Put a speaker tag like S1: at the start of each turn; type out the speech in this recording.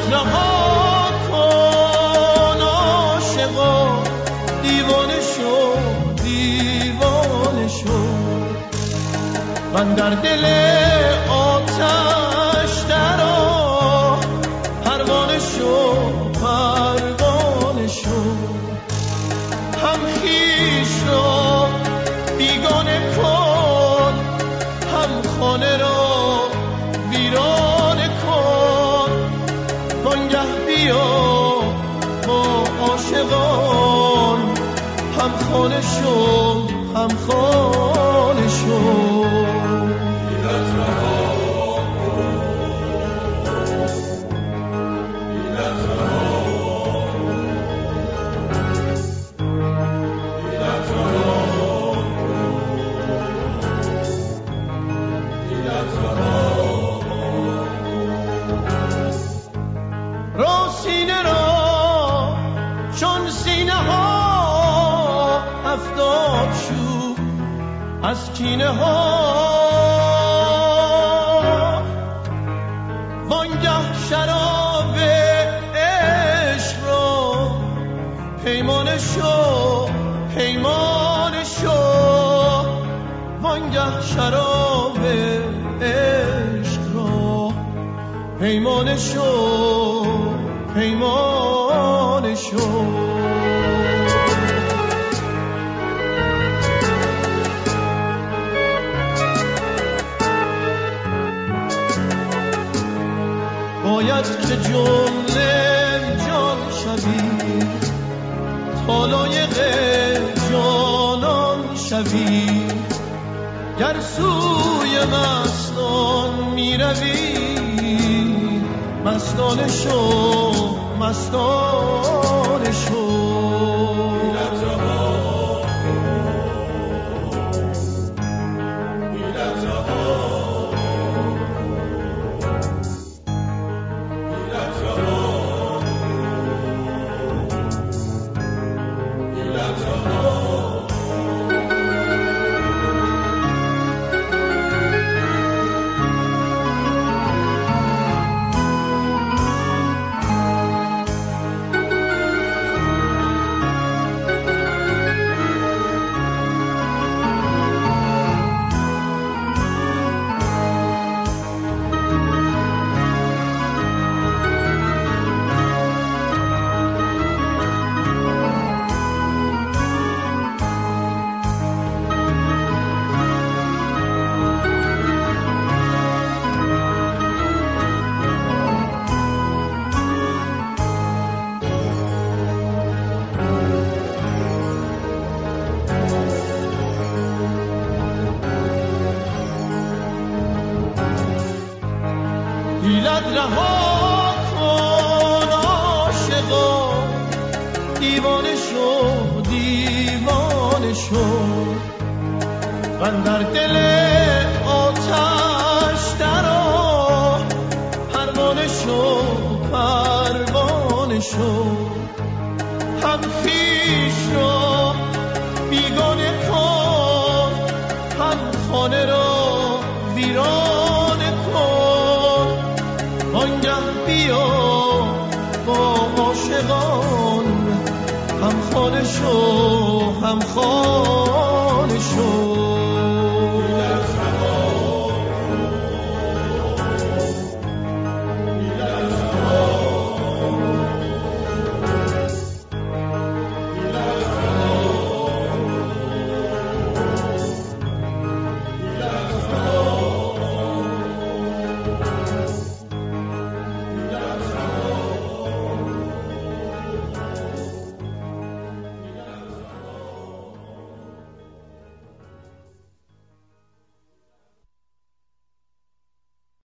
S1: رها کن عاشقا، دیوانه شو دیوانه شو. من در دل آتش درآ، پروانه شو پروانه شو. هم خویش را بیگانه کن، هم خانه را ویرانه کن. وانگه بیا با عاشقان، هم خانه شو هم خانه شو. سینه را چون سینه ها افتاد شو از کینه ها. وانگه شراب عشق را پیمانه شو پیمانه شو. وانگه شراب عشق را پیمانه شو پیمانه شو. باید که جمله جان شوی، تا لایق جانان شوی. گر سوی مستان می روی، مستانه شو مستانه شو. حیلت رها کن عاشقا، دیوانه شو دیوانه شو. من در دل آتش درآ، پروانه شو پروانه شو. هم خویش را بیگانه کن، هم خانه را ویرانه کن. وانگه بیا با عاشقان، هم خانه شو هم خانه شو.